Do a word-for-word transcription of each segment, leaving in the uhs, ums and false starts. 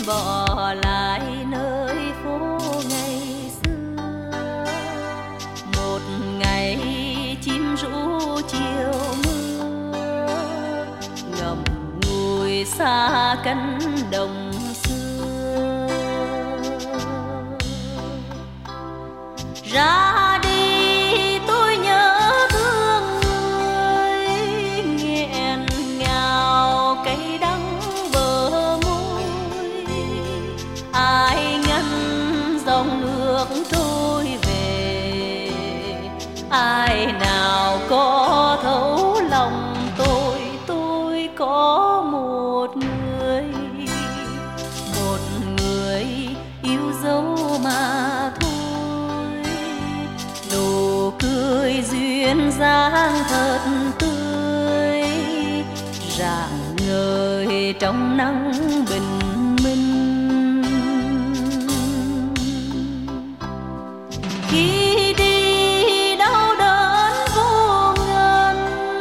bỏ lại nơi phố ngày xưa. Một ngày chim rũ chiều mưa, ngậm ngùi xa cánh đồng xưa. Ra đi tôi nhớ thương người, nghẹn ngào cay đắng bờ môi. Ai ngăn dòng nước trôi về, ai nào có thấu lòng tôi. Tôi có một người, một người yêu dấu mà thôi. Nụ cười duyên dáng thật tươi, rạng ngời trong nắng bình minh. Khi đi đau đớn vô ngần,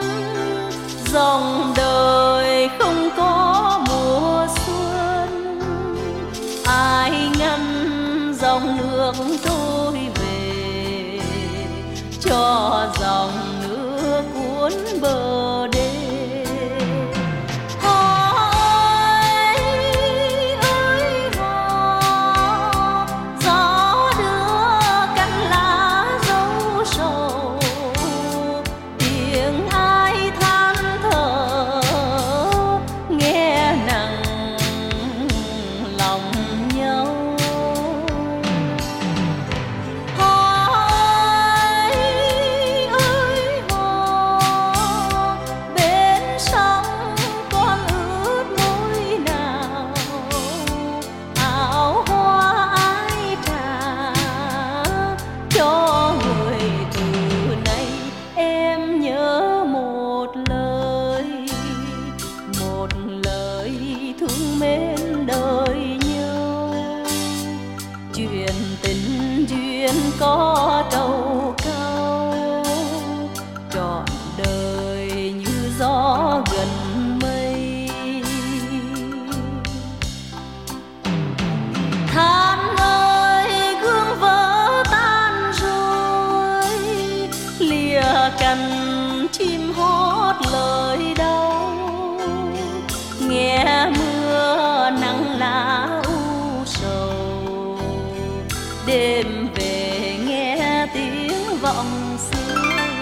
dòng đời không có mùa xuân. Ai ngăn dòng nước trôi về, cho dòng nước cuốn bờ đê. Chuyện tình duyên có trầu cao, trọn đời như gió gần mây. Than ơi gương vỡ tan rồi, lìa cành chim hót lời đau. Nghe mưa nắng lá u sầu, đêm về nghe tiếng vọng xưa.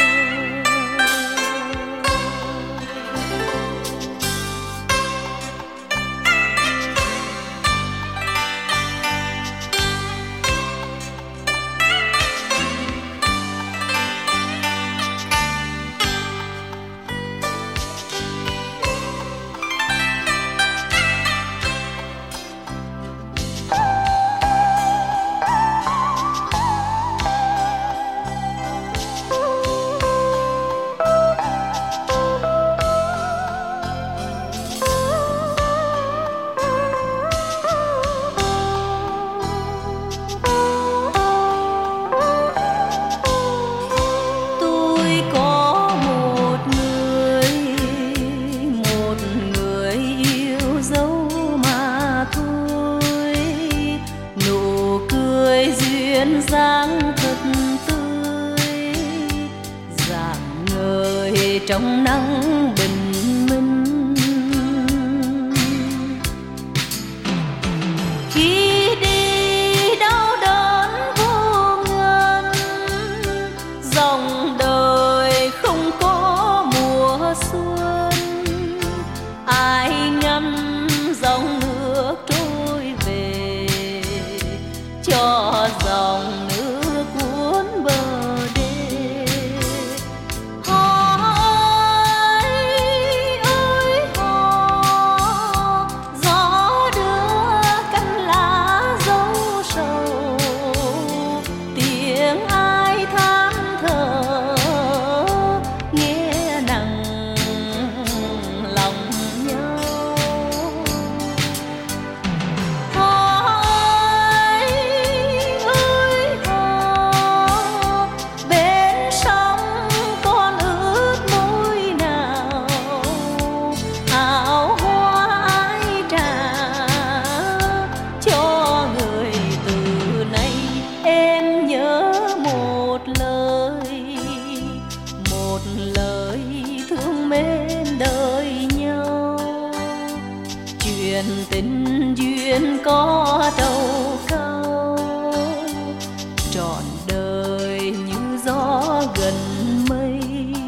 Duyên dáng thật tươi, rạng ngời trong nắng bình minh. Khi đi đau đớn vô ngần, dòng đời không có mùa xuân. Ai ngăn dòng nước trôi về, cho dòng nước cuốn bờ đê. Hỏi ơi hò, gió đưa cánh lá dấu sầu. Tiếng ai than thở nghe nặng lòng nhau. Hỏi có trầu câu, trọn đời như gió gần mây.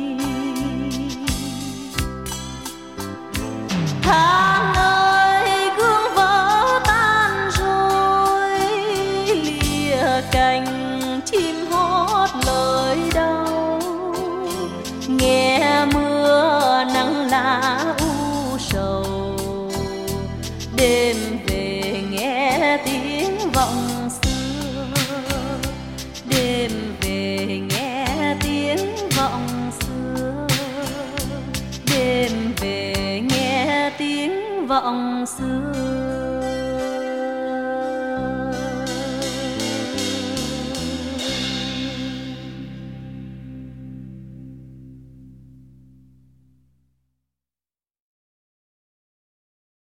Tháng ơi gương vỡ tan rồi, lìa cành chim hót lời đau, nghe mưa nắng lá u sầu. Đêm về nghe tiếng vọng xưa, đêm về nghe tiếng vọng xưa, đêm về nghe tiếng vọng xưa.